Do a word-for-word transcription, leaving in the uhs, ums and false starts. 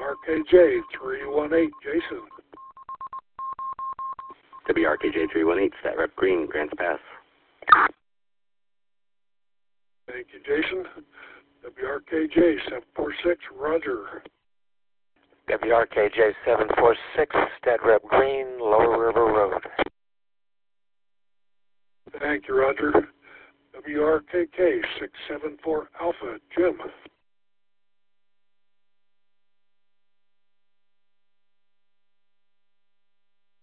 R K J three one eight, Jason. W R K J three one eight, Stat Rep Green, Grants Pass. Thank you, Jason. W R K J seven four six, Roger. W R K J seven four six, Stat Rep Green, Lower River Road. Thank you, Roger. W R K K six seven four Alpha, Jim.